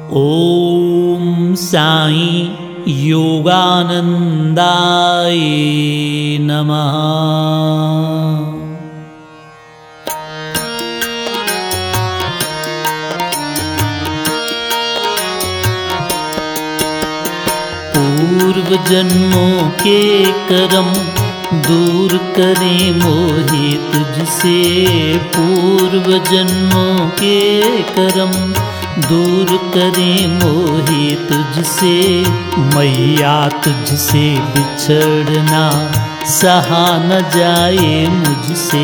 ओम साई योगानंदाय नमः। पूर्व जन्मों के कर्म दूर करें मोहे तुझसे, पूर्व जन्मों के कर्म दूर करें मोहे तुझसे। मैया तुझसे बिछड़ना सहा न जाए मुझसे,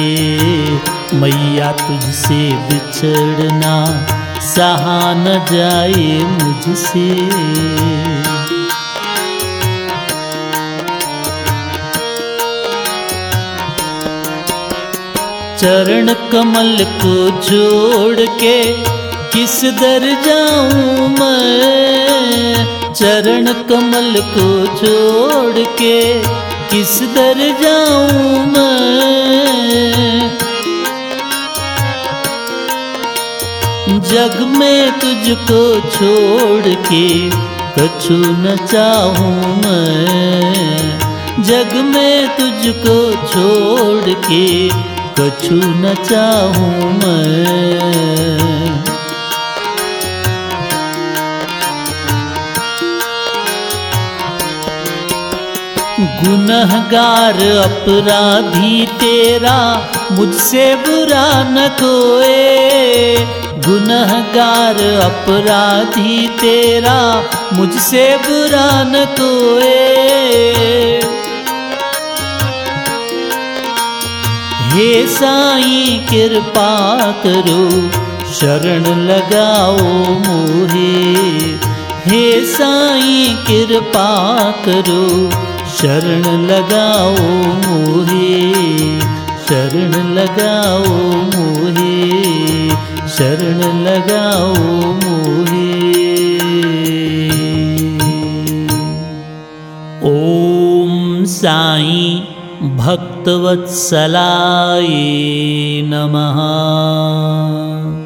मैया तुझसे बिछड़ना सहा न जाए मुझसे। चरण कमल को जोड़ के किस दर जाऊं मैं, चरण कमल को जोड़ के किस दर जाऊं मैं। जग में तुझको छोड़ के कछु न चाहूं मैं, जग में तुझको छोड़ के कछु न चाहूं मैं। गुनहगार अपराधी तेरा मुझसे बुरा न कोई, गुनहगार अपराधी तेरा मुझसे बुरा न कोई। हे साईं कृपा करो शरण लगाओ मोहे, हे साईं कृपा करो शरण लगाओ मोहे, शरण लगाओ मोहे, शरण लगाओ मोहे। ओम साईं भक्तवत्सलाय नमः।